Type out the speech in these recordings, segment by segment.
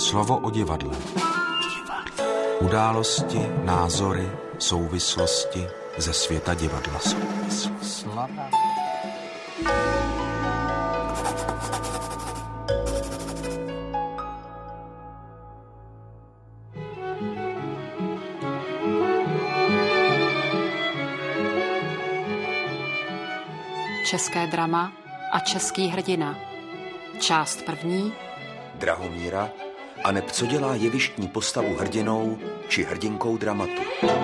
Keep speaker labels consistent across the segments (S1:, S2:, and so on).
S1: Slovo o divadle. Události, názory, souvislosti ze světa divadla. Slava.
S2: České drama a český hrdina. Část první.
S3: Drahomíra, aneb co dělá jevištní postavu hrdinou či hrdinkou dramatu.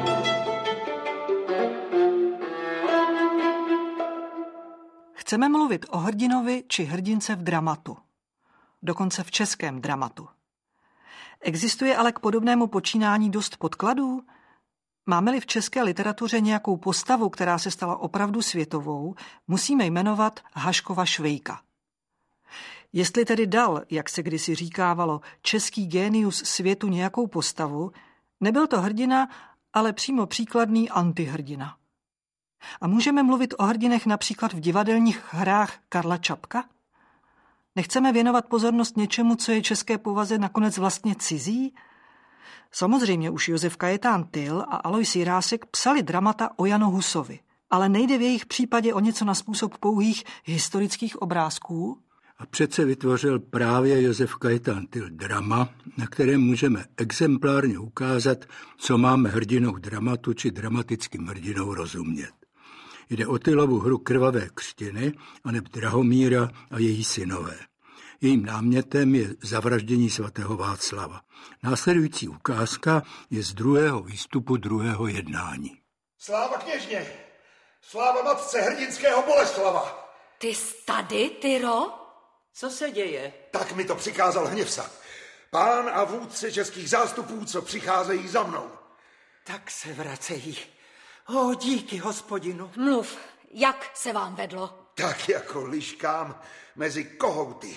S4: Chceme mluvit o hrdinovi či hrdince v dramatu. Dokonce v českém dramatu. Existuje ale k podobnému počínání dost podkladů? Máme-li v české literatuře nějakou postavu, která se stala opravdu světovou, musíme jmenovat Haškova Švejka. Jestli tedy dal, jak se kdysi říkávalo, český génius světu nějakou postavu, nebyl to hrdina, ale přímo příkladný antihrdina. A můžeme mluvit o hrdinech například v divadelních hrách Karla Čapka? Nechceme věnovat pozornost něčemu, co je české povaze nakonec vlastně cizí? Samozřejmě už Josef Kajetán Tyll a Alois Jirásek psali dramata o Janu Husovi, ale nejde v jejich případě o něco na způsob pouhých historických obrázků?
S5: A přece vytvořil právě Josef Kajetán Tyll drama, na kterém můžeme exemplárně ukázat, co máme hrdinou dramatu či dramatickým hrdinou rozumět. Jde o Tyllovu hru Krvavé křtiny aneb Drahomíra a její synové. Jejím námětem je zavraždění svatého Václava. Následující ukázka je z druhého výstupu druhého jednání.
S6: Sláva kněžně! Sláva matce hrdinského Boleslava!
S7: Ty jsi tady, Tyro?
S8: Co se děje?
S6: Tak mi to přikázal Hněvsa. Pán a vůdce českých zástupů, co přicházejí za mnou.
S8: Tak se vracejí. Díky, hospodinu.
S7: Mluv, jak se vám vedlo?
S6: Tak jako liškám mezi kohouty.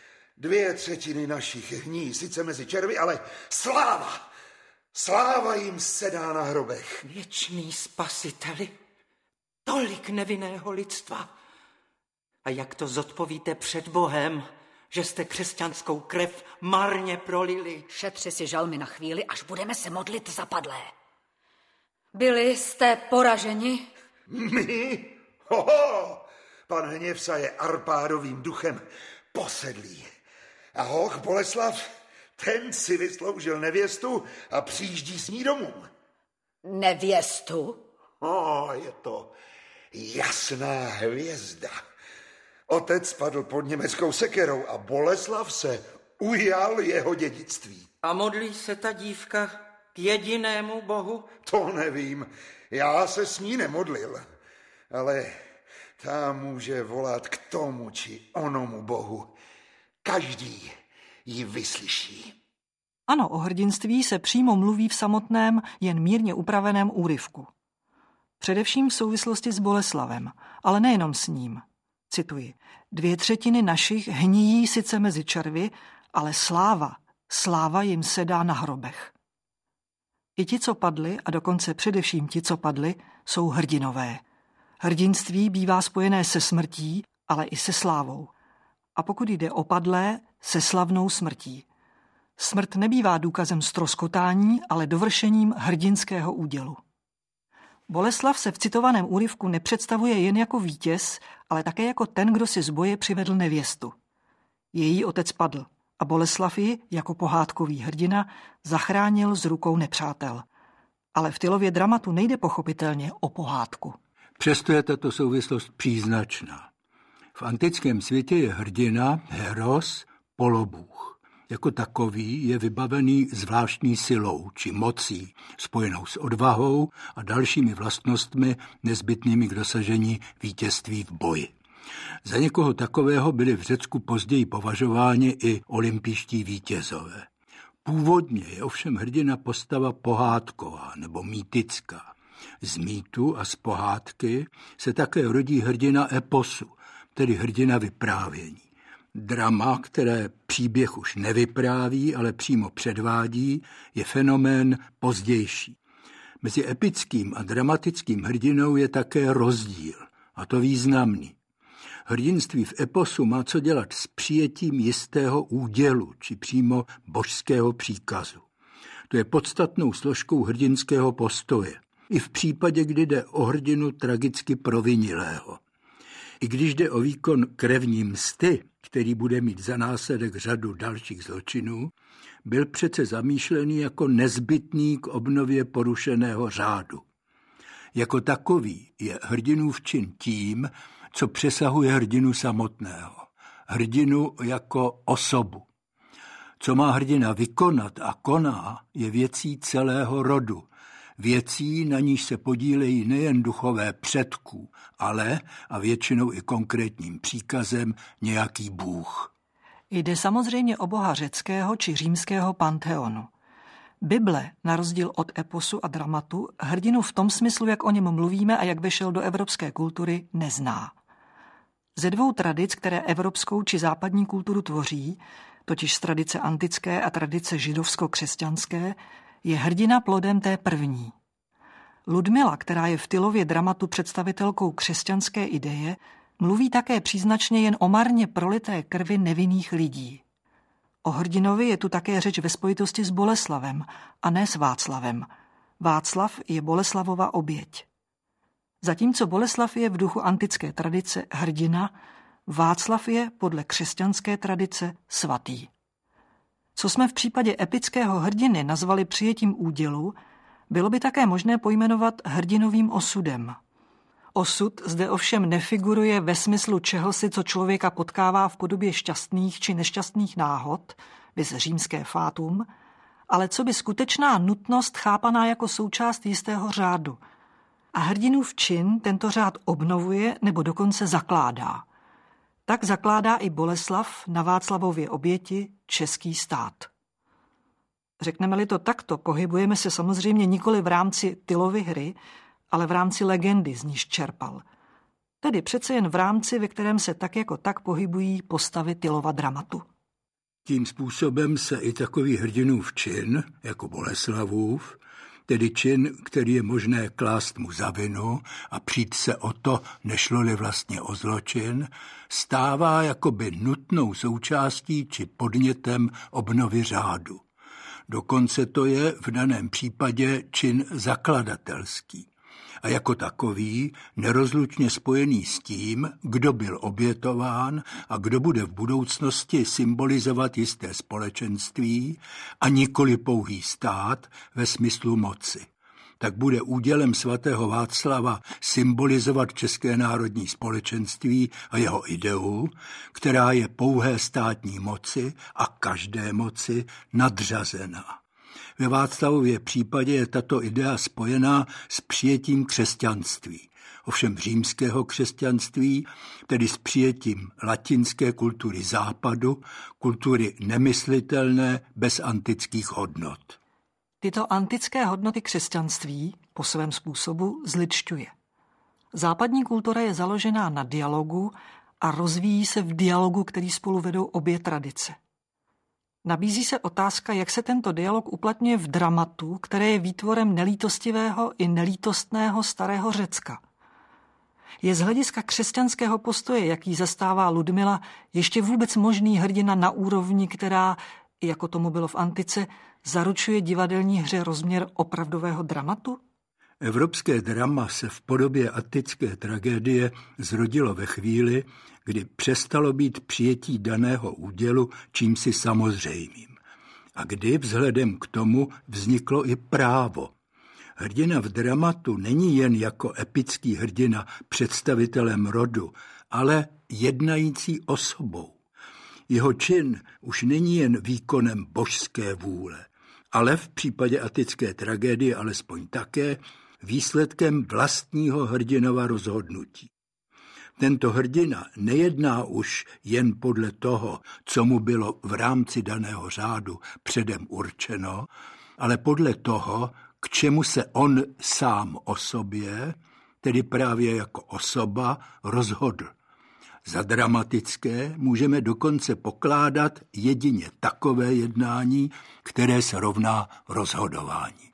S6: 2/3 našich hní, sice mezi červy, ale sláva! Sláva jim sedá na hrobech.
S8: Věčný spasiteli, tolik nevinného lidstva. A jak to zodpovíte před Bohem, že jste křesťanskou krev marně prolili?
S7: Šetři si žalmy na chvíli, až budeme se modlit za padlé. Byli jste poraženi?
S6: My? Hoho! Pan Hněvsa je Arpádovým duchem posedlý. A hoch Boleslav, ten si vysloužil nevěstu a přijíždí s ní domů.
S7: Nevěstu?
S6: Je to jasná hvězda. Otec padl pod německou sekerou a Boleslav se ujal jeho dědictví.
S8: A modlí se ta dívka k jedinému Bohu?
S6: To nevím, já se s ní nemodlil, ale ta může volat k tomu či onomu Bohu. Každý ji vyslyší.
S4: Ano, o hrdinství se přímo mluví v samotném, jen mírně upraveném úryvku. Především v souvislosti s Boleslavem, ale nejenom s ním. Cituji, 2/3 našich hníjí sice mezi červy, ale sláva jim sedá na hrobech. I ti, co padli, a dokonce především ti, co padli, jsou hrdinové. Hrdinství bývá spojené se smrtí, ale i se slávou. A pokud jde o padlé, se slavnou smrtí. Smrt nebývá důkazem ztroskotání, ale dovršením hrdinského údělu. Boleslav se v citovaném úryvku nepředstavuje jen jako vítěz, ale také jako ten, kdo si z boje přivedl nevěstu. Její otec padl a Boleslav ji, jako pohádkový hrdina, zachránil z rukou nepřátel. Ale v Tyllově dramatu nejde pochopitelně o pohádku.
S5: Přesto je tato souvislost příznačná. V antickém světě je hrdina, heros, polobůh. Jako takový je vybavený zvláštní silou či mocí, spojenou s odvahou a dalšími vlastnostmi nezbytnými k dosažení vítězství v boji. Za někoho takového byli v Řecku později považováni i olympijští vítězové. Původně je ovšem hrdina postava pohádková nebo mýtická. Z mýtu a z pohádky se také rodí hrdina eposu, tedy hrdina vyprávění. Drama, které příběh už nevypráví, ale přímo předvádí, je fenomén pozdější. Mezi epickým a dramatickým hrdinou je také rozdíl, a to významný. Hrdinství v eposu má co dělat s přijetím jistého údělu, či přímo božského příkazu. To je podstatnou složkou hrdinského postoje. I v případě, kdy jde o hrdinu tragicky provinilého. I když jde o výkon krevní msty, který bude mít za následek řadu dalších zločinů, byl přece zamýšlený jako nezbytný k obnově porušeného řádu. Jako takový je hrdinův čin tím, co přesahuje hrdinu samotného. Hrdinu jako osobu. Co má hrdina vykonat a koná, je věcí celého rodu. Věcí, na níž se podílejí nejen duchové předků, ale, a většinou i konkrétním příkazem, nějaký bůh.
S4: Jde samozřejmě o boha řeckého či římského pantheonu. Bible, na rozdíl od eposu a dramatu, hrdinu v tom smyslu, jak o něm mluvíme a jak vešel do evropské kultury, nezná. Ze dvou tradic, které evropskou či západní kulturu tvoří, totiž z tradice antické a tradice židovsko-křesťanské, je hrdina plodem té první. Ludmila, která je v Tylově dramatu představitelkou křesťanské ideje, mluví také příznačně jen o marně prolité krvi nevinných lidí. O hrdinovi je tu také řeč ve spojitosti s Boleslavem a ne s Václavem. Václav je Boleslavova oběť. Zatímco Boleslav je v duchu antické tradice hrdina, Václav je podle křesťanské tradice svatý. Co jsme v případě epického hrdiny nazvali přijetím údělu, bylo by také možné pojmenovat hrdinovým osudem. Osud zde ovšem nefiguruje ve smyslu čehosi, co člověka potkává v podobě šťastných či nešťastných náhod, viz římské fátum, ale co by skutečná nutnost chápaná jako součást jistého řádu. A hrdinův čin tento řád obnovuje nebo dokonce zakládá. Tak zakládá i Boleslav na Václavově oběti český stát. Řekneme-li to takto, pohybujeme se samozřejmě nikoli v rámci Tylovy hry, ale v rámci legendy, z níž čerpal. Tedy přece jen v rámci, ve kterém se tak jako tak pohybují postavy Tylova dramatu.
S5: Tím způsobem se i takový hrdinův čin, jako Boleslavův, tedy čin, který je možné klást mu za vinu a přijít se o to, nešlo-li vlastně o zločin, stává jakoby nutnou součástí či podnětem obnovy řádu. Dokonce to je v daném případě čin zakladatelský. A jako takový nerozlučně spojený s tím, kdo byl obětován a kdo bude v budoucnosti symbolizovat jisté společenství a nikoli pouhý stát ve smyslu moci. Tak bude údělem svatého Václava symbolizovat České národní společenství a jeho ideu, která je pouhé státní moci a každé moci nadřazená. Ve Václavově případě je tato idea spojená s přijetím křesťanství, ovšem římského křesťanství, tedy s přijetím latinské kultury západu, kultury nemyslitelné bez antických hodnot.
S4: Tyto antické hodnoty křesťanství po svém způsobu zlidšťuje. Západní kultura je založená na dialogu a rozvíjí se v dialogu, který spolu vedou obě tradice. Nabízí se otázka, jak se tento dialog uplatňuje v dramatu, které je výtvorem nelítostivého i nelítostného starého Řecka. Je z hlediska křesťanského postoje, jaký zastává Ludmila, ještě vůbec možný hrdina na úrovni, která, jako tomu bylo v antice, zaručuje divadelní hře rozměr opravdového dramatu?
S5: Evropské drama se v podobě antické tragédie zrodilo ve chvíli, kdy přestalo být přijetí daného údělu čímsi samozřejmým. A kdy vzhledem k tomu vzniklo i právo. Hrdina v dramatu není jen jako epický hrdina představitelem rodu, ale jednající osobou. Jeho čin už není jen výkonem božské vůle, ale v případě antické tragédie alespoň také výsledkem vlastního hrdinova rozhodnutí. Tento hrdina nejedná už jen podle toho, co mu bylo v rámci daného řádu předem určeno, ale podle toho, k čemu se on sám o sobě, tedy právě jako osoba, rozhodl. Za dramatické můžeme dokonce pokládat jedině takové jednání, které se rovná rozhodování.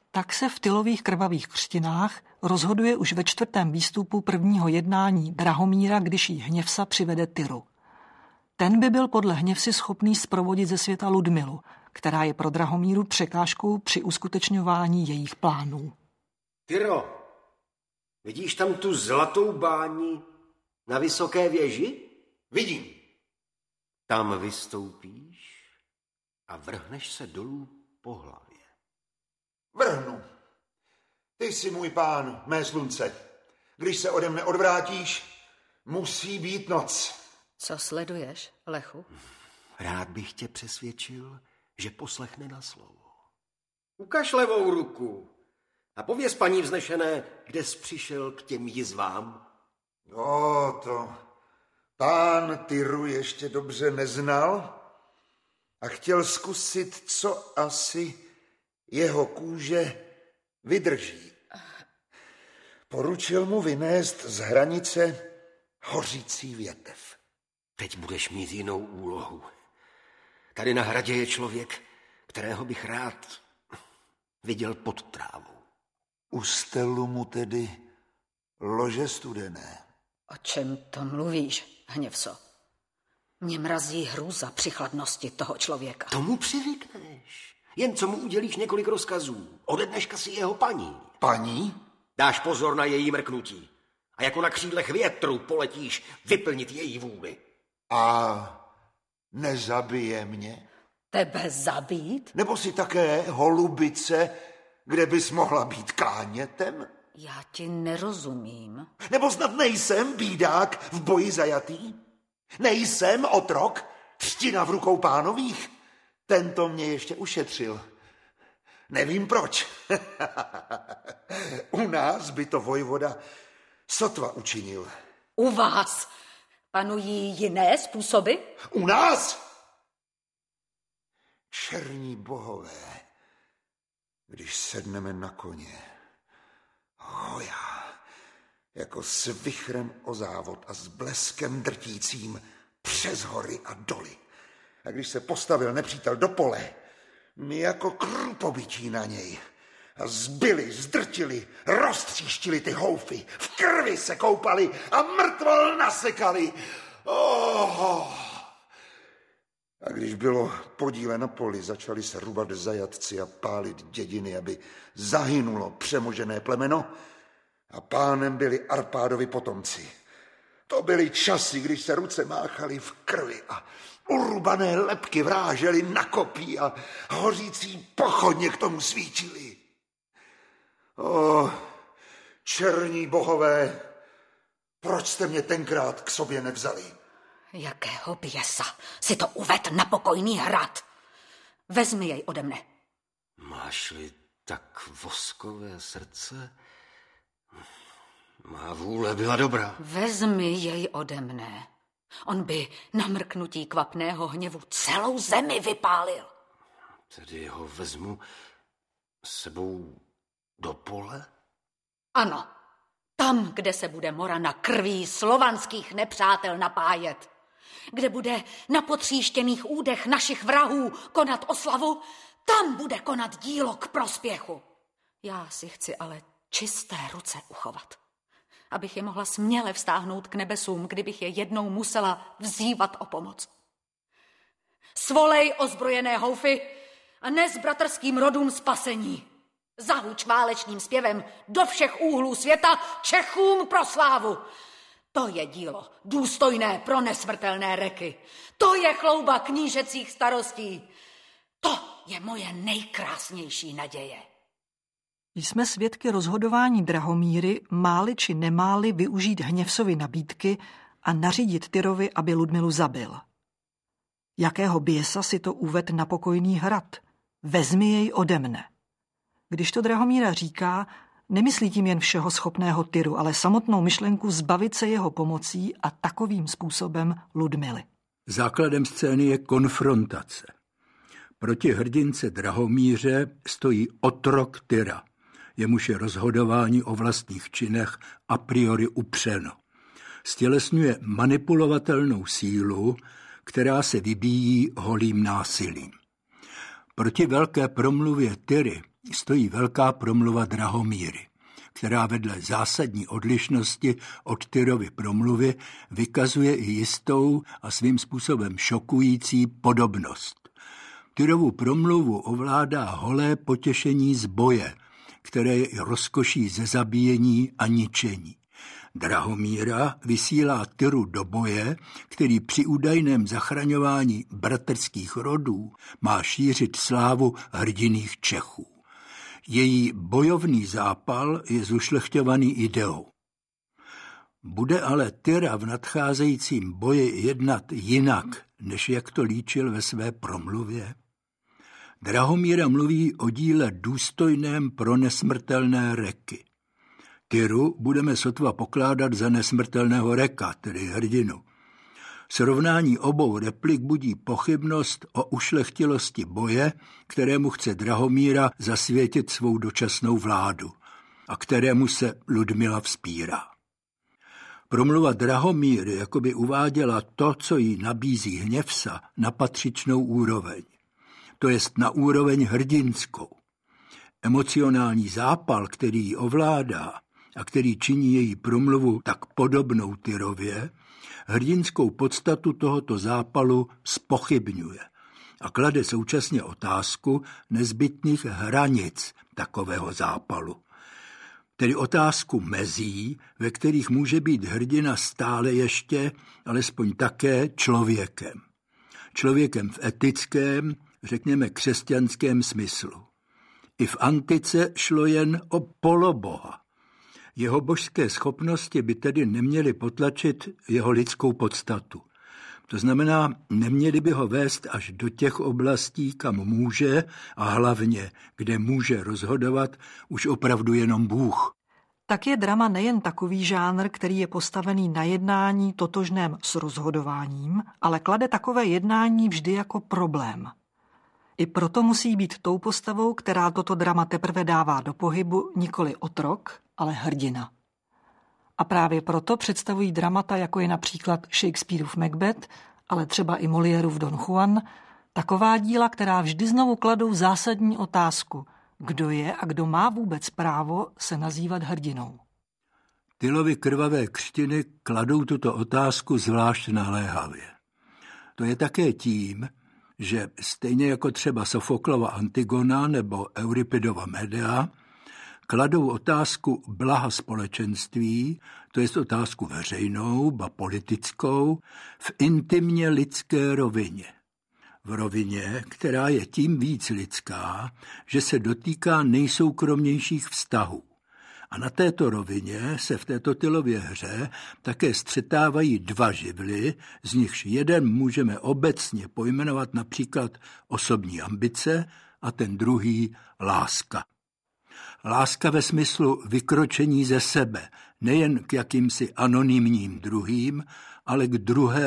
S4: Tak se v Tylových krvavých křtinách rozhoduje už ve 4. výstupu prvního jednání Drahomíra, když jí Hněvsa přivede Tyru. Ten by byl podle Hněvsy schopný zprovodit ze světa Ludmilu, která je pro Drahomíru překážkou při uskutečňování jejich plánů.
S9: Tyro, vidíš tam tu zlatou bání na vysoké věži?
S6: Vidím.
S9: Tam vystoupíš a vrhneš se dolů po hlavě.
S6: Vrhnu. Ty jsi můj pán, mé slunce. Když se ode mne odvrátíš, musí být noc.
S7: Co sleduješ, Lechu?
S9: Rád bych tě přesvědčil, že poslechne na slovo. Ukaž levou ruku a pověz paní vznešené, kde jsi přišel k těm jizvám.
S6: No, to pán Tyru ještě dobře neznal a chtěl zkusit, co asi jeho kůže vydrží. Poručil mu vynést z hranice hořící větev.
S9: Teď budeš mít jinou úlohu. Tady na hradě je člověk, kterého bych rád viděl pod trávou.
S6: Ustelu mu tedy lože studené.
S7: O čem to mluvíš, Hněvso? Mě mrazí hrůza při chladnosti toho člověka.
S9: Tomu přivykneš. Jen co mu udělíš několik rozkazů. Ode dneška si jeho paní.
S6: Paní?
S9: Dáš pozor na její mrknutí. A jako na křídlech větru poletíš vyplnit její vůli.
S6: A nezabije mě?
S7: Tebe zabít?
S6: Nebo si také holubice, kde bys mohla být klánětem?
S7: Já ti nerozumím.
S6: Nebo snad nejsem bídák v boji zajatý? Nejsem otrok, třtina v rukou pánových? Tento mě ještě ušetřil. Nevím proč. U nás by to vojvoda sotva učinil.
S7: U vás panují jiné způsoby?
S6: U nás? Černí bohové, když sedneme na koně, hojá, jako s vichrem o závod a s bleskem drtícím přes hory a doly. A když se postavil nepřítel do pole, my jako krupobytí na něj. A zbyli, zdrtili, roztříštili ty houfy, v krvi se koupali a mrtvol nasekali. A když bylo podíle na poli, začali se rubat zajatci a pálit dědiny, aby zahynulo přemožené plemeno a pánem byli Arpádovi potomci. To byly časy, když se ruce máchaly v krvi a urubané lebky vrážely na kopí a hořící pochodně k tomu svíčily. Černí bohové, proč jste mě tenkrát k sobě nevzali?
S7: Jakého běsa si to uved na pokojný hrad? Vezmi jej ode mne.
S9: Máš-li tak voskové srdce? Má vůle byla dobrá.
S7: Vezmi jej ode mne. On by na mrknutí kvapného hněvu celou zemi vypálil.
S9: Tedy ho vezmu sebou do pole?
S7: Ano, tam, kde se bude Morana krví slovanských nepřátel napájet. Kde bude na potříštěných údech našich vrahů konat oslavu, tam bude konat dílo k prospěchu. Já si chci ale čisté ruce uchovat, abych je mohla směle vztáhnout k nebesům, kdybych je jednou musela vzývat o pomoc. Svolej ozbrojené houfy a nes bratrským rodům spasení. Zahuč válečným zpěvem do všech úhlů světa Čechům pro slávu. To je dílo důstojné pro nesmrtelné reky. To je chlouba knížecích starostí. To je moje nejkrásnější naděje.
S4: Jsme svědky rozhodování Drahomíry, máli či nemáli využít Hněvsovy nabídky a nařídit Tyrovi, aby Ludmilu zabil. Jakého běsa si to uved na pokojný hrad? Vezmi jej ode mne. Když to Drahomíra říká, nemyslí tím jen všeho schopného Tyru, ale samotnou myšlenku zbavit se jeho pomocí a takovým způsobem Ludmily.
S5: Základem scény je konfrontace. Proti hrdince Drahomíře stojí otrok Tyra, jemuž je rozhodování o vlastních činech a priori upřeno. Stělesňuje manipulovatelnou sílu, která se vybíjí holým násilím. Proti velké promluvě Tyry stojí velká promluva Drahomíry, která vedle zásadní odlišnosti od Tyrovy promluvy vykazuje i jistou a svým způsobem šokující podobnost. Tyrovu promluvu ovládá holé potěšení z boje, které je i rozkoší ze zabíjení a ničení. Drahomíra vysílá Tyru do boje, který při údajném zachraňování bratrských rodů má šířit slávu hrdinných Čechů. Její bojovný zápal je zušlechťovaný ideou. Bude ale Tyra v nadcházejícím boji jednat jinak, než jak to líčil ve své promluvě? Drahomíra mluví o díle důstojném pro nesmrtelné Reky. Tyru budeme sotva pokládat za nesmrtelného Reka, tedy hrdinu. Srovnání obou replik budí pochybnost o ušlechtilosti boje, kterému chce Drahomíra zasvětit svou dočasnou vládu a kterému se Ludmila vzpírá. Promluva Drahomíry jakoby uváděla to, co jí nabízí Hněvsa, na patřičnou úroveň. To jest na úroveň hrdinskou. Emocionální zápal, který ji ovládá a který činí její promluvu tak podobnou Tyrově, hrdinskou podstatu tohoto zápalu zpochybňuje a klade současně otázku nezbytných hranic takového zápalu. Tedy otázku mezí, ve kterých může být hrdina stále ještě, alespoň také člověkem. Člověkem v etickém, řekněme křesťanském smyslu. I v antice šlo jen o poloboha. Jeho božské schopnosti by tedy neměly potlačit jeho lidskou podstatu. To znamená, neměli by ho vést až do těch oblastí, kam může a hlavně, kde může rozhodovat už opravdu jenom Bůh.
S4: Tak je drama nejen takový žánr, který je postavený na jednání totožném s rozhodováním, ale klade takové jednání vždy jako problém. I proto musí být tou postavou, která toto drama teprve dává do pohybu, nikoli otrok, ale hrdina. A právě proto představují dramata, jako je například Shakespeareův Macbeth, ale třeba i Moliérův Don Juan, taková díla, která vždy znovu kladou zásadní otázku, kdo je a kdo má vůbec právo se nazývat hrdinou.
S5: Tylovy krvavé křtiny kladou tuto otázku zvlášť naléhavě. To je také tím, že stejně jako třeba Sofoklova Antigona nebo Euripidova Medea, kladou otázku blaha společenství, to je otázku veřejnou, ba politickou, v intimně lidské rovině. V rovině, která je tím víc lidská, že se dotýká nejsoukromnějších vztahů. A na této rovině se v této Tylově hře také střetávají dva živly, z nichž jeden můžeme obecně pojmenovat například osobní ambice a ten druhý láska. Láska ve smyslu vykročení ze sebe, nejen k jakýmsi anonymním druhým, ale k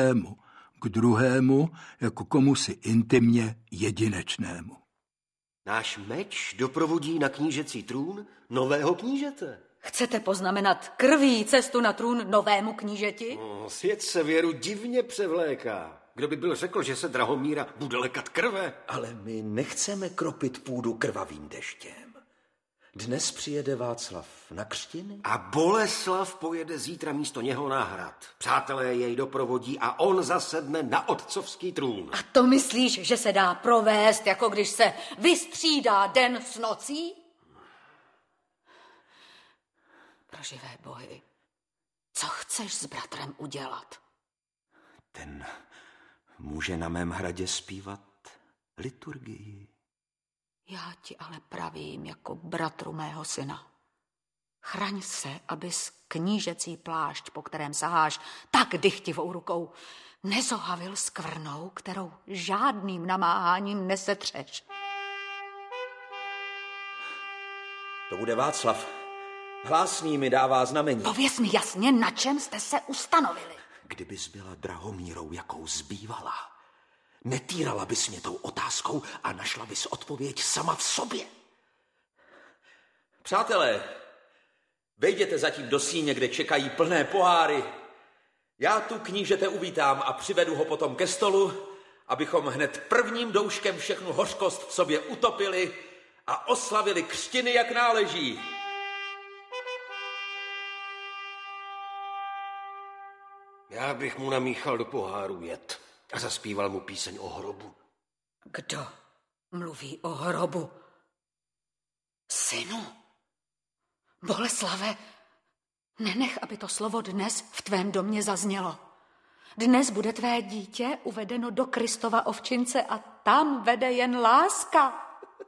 S5: druhému jako komusi intimně jedinečnému.
S9: Náš meč doprovodí na knížecí trůn nového knížete.
S7: Chcete poznamenat krví cestu na trůn novému knížeti?
S9: Svět se věru divně převléká. Kdo by byl řekl, že se Drahomíra bude lekat krve?
S3: Ale my nechceme kropit půdu krvavým deštěm. Dnes přijede Václav na křtiny.
S9: A Boleslav pojede zítra místo něho na hrad. Přátelé jej doprovodí a on zasedne na otcovský trůn.
S7: A to myslíš, že se dá provést, jako když se vystřídá den s nocí? Pro živé bohy, co chceš s bratrem udělat?
S3: Ten může na mém hradě zpívat liturgii.
S7: Já ti ale pravím jako bratru mého syna. Chraň se, abys knížecí plášť, po kterém saháš tak dychtivou rukou, nezohavil skvrnou, kterou žádným namáháním nesetřeš.
S3: To bude Václav. Hlásný mi dává znamení.
S7: Pověz mi jasně, na čem jste se ustanovili.
S3: Kdybys byla Drahomírou, jakou zbývala, netýrala bys mě tou otázkou a našla bys odpověď sama v sobě. Přátelé, vejděte zatím do síně, kde čekají plné poháry. Já tu knížete uvítám a přivedu ho potom ke stolu, abychom hned prvním douškem všechnu hořkost v sobě utopili a oslavili křtiny, jak náleží.
S9: Já bych mu namíchal do poháru jed a zaspíval mu píseň o hrobu.
S7: Kdo mluví o hrobu? Synu, Boleslave, nenech, aby to slovo dnes v tvém domě zaznělo. Dnes bude tvé dítě uvedeno do Kristova ovčince a tam vede jen láska.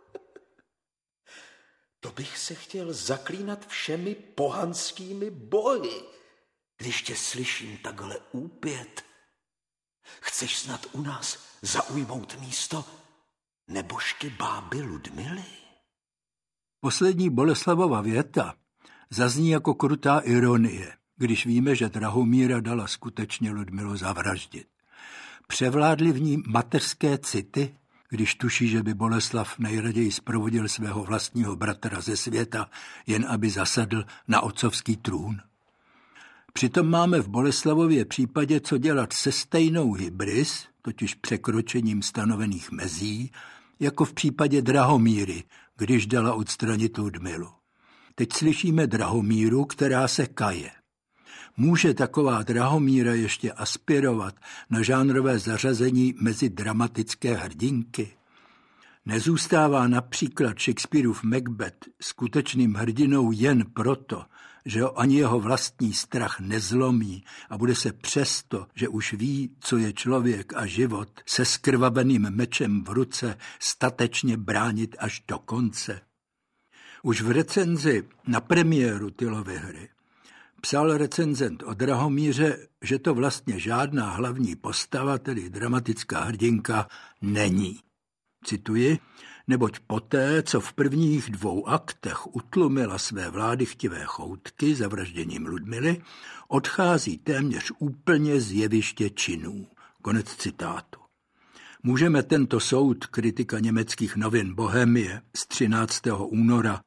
S3: To bych se chtěl zaklínat všemi pohanskými bohy, když tě slyším takhle úpět. Chceš snad u nás zaujmout místo nebožky báby Ludmily?
S5: Poslední Boleslavova věta zazní jako krutá ironie, když víme, že Drahomíra dala skutečně Ludmilu zavraždit. Převládly v ní mateřské city, když tuší, že by Boleslav nejraději zprovodil svého vlastního bratra ze světa, jen aby zasedl na otcovský trůn. Přitom máme v Boleslavově případě co dělat se stejnou hybris, totiž překročením stanovených mezí, jako v případě Drahomíry, když dala odstranit Ludmilu. Teď slyšíme Drahomíru, která se kaje. Může taková Drahomíra ještě aspirovat na žánrové zařazení mezi dramatické hrdinky? Nezůstává například Shakespeareův Macbeth skutečným hrdinou jen proto, že ho ani jeho vlastní strach nezlomí a bude se přesto, že už ví, co je člověk a život, se skrvaveným mečem v ruce statečně bránit až do konce. Už v recenzi na premiéru Tylovy hry psal recenzent o Drahomíře, že to vlastně žádná hlavní postava, tedy dramatická hrdinka, není. Cituji, neboť poté, co v prvních 2 aktech utlumila své vládychtivé choutky zavražděním Ludmily, odchází téměř úplně z jeviště činů. Konec citátu. Můžeme tento soud kritika německých novin Bohemie z 13. února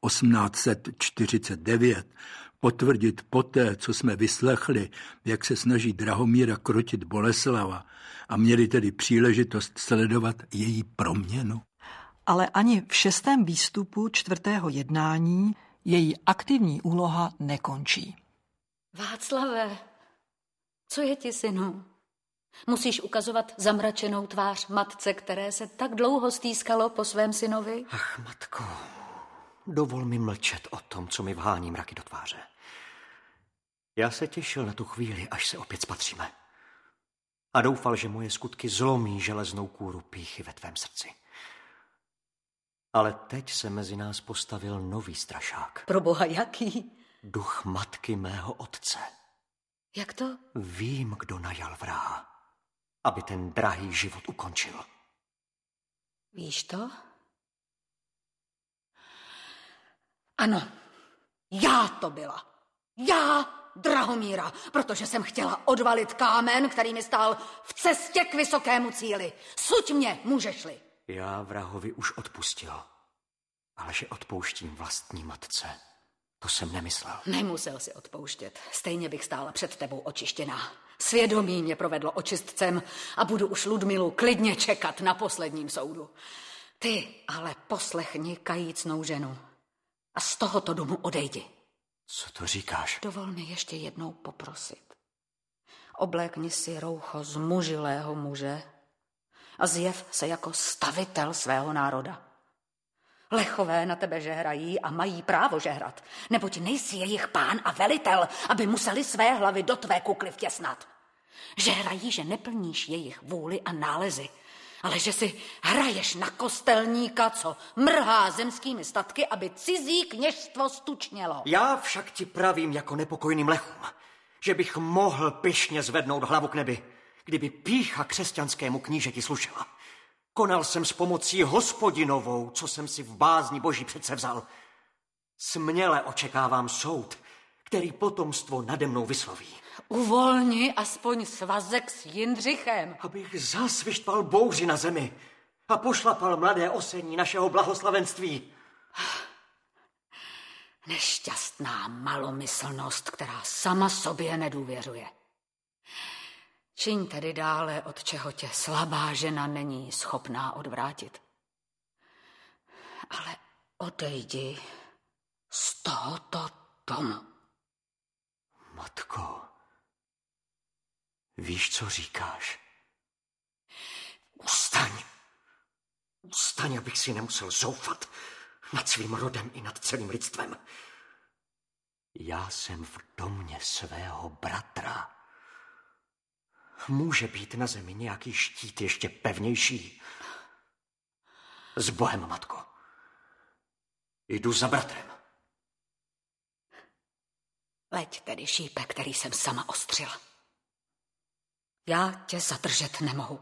S5: 1849 potvrdit poté, co jsme vyslechli, jak se snaží Drahomíra krotit Boleslava a měli tedy příležitost sledovat její proměnu.
S4: Ale ani v 6. výstupu 4. jednání její aktivní úloha nekončí.
S7: Václave, co je ti, synu? Musíš ukazovat zamračenou tvář matce, které se tak dlouho stýskalo po svém synovi?
S9: Ach, matko, dovol mi mlčet o tom, co mi vhání mraky do tváře. Já se těšil na tu chvíli, až se opět spatříme. A doufal, že moje skutky zlomí železnou kůru pýchy ve tvém srdci. Ale teď se mezi nás postavil nový strašák.
S7: Proboha, jaký?
S9: Duch matky mého otce.
S7: Jak to?
S9: Vím, kdo najal vraha, aby ten drahý život ukončil.
S7: Víš to? Ano, já to byla. Já, Drahomíra, protože jsem chtěla odvalit kámen, který mi stál v cestě k vysokému cíli. Suď mě, můžeš-li.
S9: Já vrahovi už odpustil, ale že odpouštím vlastní matce, to jsem nemyslel.
S7: Nemusel si odpouštět, stejně bych stála před tebou očištěná. Svědomí mě provedlo očistcem a budu už Ludmilu klidně čekat na posledním soudu. Ty ale poslechni kajícnou ženu a z tohoto domu odejdi.
S9: Co to říkáš?
S7: Dovol mi ještě jednou poprosit. Oblékni si roucho zmužilého muže a zjev se jako stavitel svého národa. Lechové na tebe žehrají a mají právo žehrat, neboť nejsi jejich pán a velitel, aby museli své hlavy do tvé kukly vtěsnat. Žehrají, že neplníš jejich vůli a nálezy, ale že si hraješ na kostelníka, co mrhá zemskými statky, aby cizí kněžstvo stučnělo.
S9: Já však ti pravím jako nepokojným lechům, že bych mohl pyšně zvednout hlavu k nebi, kdyby pýcha křesťanskému knížeti slušela. Konal jsem s pomocí Hospodinovou, co jsem si v bázni Boží předsevzal. Směle očekávám soud, který potomstvo nade mnou vysloví.
S7: Uvolni aspoň svazek s Jindřichem.
S9: Abych zas vyštval bouři na zemi a pošlapal mladé osení našeho blahoslavenství.
S7: Nešťastná malomyslnost, která sama sobě nedůvěřuje. Čiň tedy dále, od čeho tě slabá žena není schopná odvrátit. Ale Odejdi z tohoto domu.
S9: Matko, víš, co říkáš? Ustaň, abych si nemusel zoufat nad svým rodem i nad celým lidstvem. Já jsem v domě svého bratra. Může být na zemi nějaký štít ještě pevnější? S Bohem, matko. Jdu za bratrem.
S7: Leď tedy, šípe, který jsem sama ostřila. Já tě zadržet nemohu.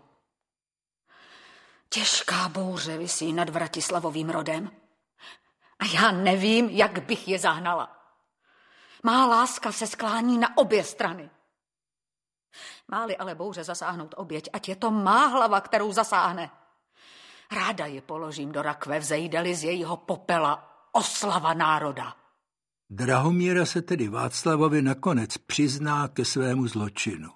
S7: Těžká bouře visí nad Vratislavovým rodem a já nevím, jak bych je zahnala. Má láska se sklání na obě strany. Má-li ale bouře zasáhnout oběť, ať je to má hlava, kterou zasáhne. Ráda ji položím do rakve, vzejde-li z jejího popela oslava národa.
S5: Drahomíra se tedy Václavovi nakonec přizná ke svému zločinu.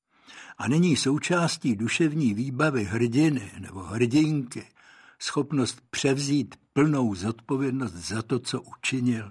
S5: A není součástí duševní výbavy hrdiny nebo hrdinky schopnost převzít plnou zodpovědnost za to, co učinil.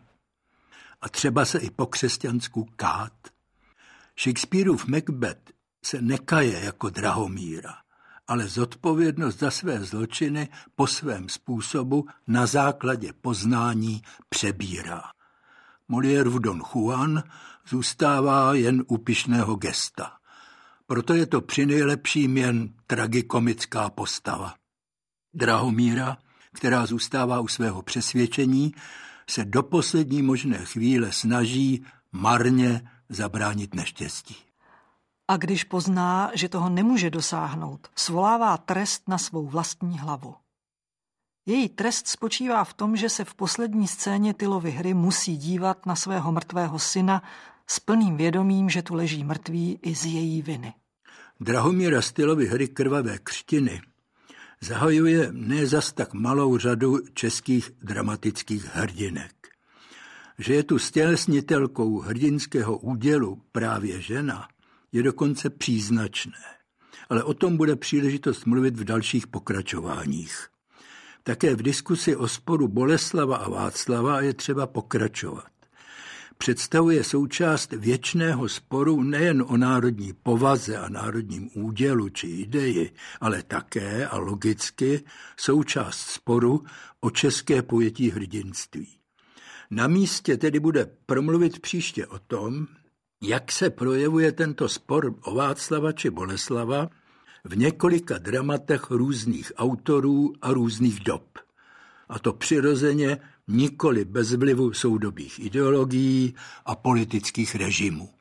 S5: A třeba se i po křesťansku kát. Shakespeareův Macbeth se nekaje jako Drahomíra, ale zodpovědnost za své zločiny po svém způsobu na základě poznání přebírá. Moliérův Don Juan zůstává jen u pyšného gesta. Proto je to přinejlepším jen tragikomická postava. Drahomíra, která zůstává u svého přesvědčení, se do poslední možné chvíle snaží marně zabránit neštěstí.
S4: A když pozná, že toho nemůže dosáhnout, svolává trest na svou vlastní hlavu. Její trest spočívá v tom, že se v poslední scéně Tylovy hry musí dívat na svého mrtvého syna s plným vědomím, že tu leží mrtvý i z její viny.
S5: Drahomíra z Tylovy hry Krvavé křtiny zahajuje ne zas tak malou řadu českých dramatických hrdinek. Že je tu stělesnitelkou hrdinského údělu právě žena, je dokonce příznačné. Ale o tom bude příležitost mluvit v dalších pokračováních. Také v diskusi o sporu Boleslava a Václava je třeba pokračovat. Představuje součást věčného sporu nejen o národní povaze a národním údělu či ideji, ale také a logicky součást sporu o české pojetí hrdinství. Na místě tedy bude promluvit příště o tom, jak se projevuje tento spor o Václava či Boleslava v několika dramatech různých autorů a různých dob. A to přirozeně nikoli bez vlivu soudobých ideologií a politických režimů.